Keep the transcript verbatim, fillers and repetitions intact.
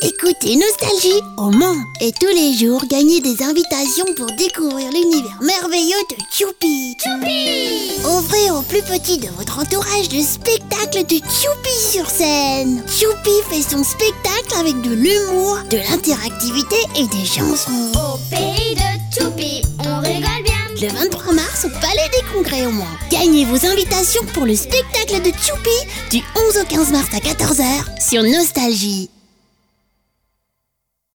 Écoutez Nostalgie au Mans et tous les jours gagnez des invitations pour découvrir l'univers merveilleux de Tchoupi. Tchoupi! Offrez aux plus petits de votre entourage le spectacle de Tchoupi sur scène. Tchoupi fait son spectacle avec de l'humour, de l'interactivité et des chansons. Au pays de Tchoupi, on rigole bien. Le vingt-trois mars au Palais des Congrès au Mans. Gagnez vos invitations pour le spectacle de Tchoupi du onze au quinze mars à quatorze heures sur Nostalgie.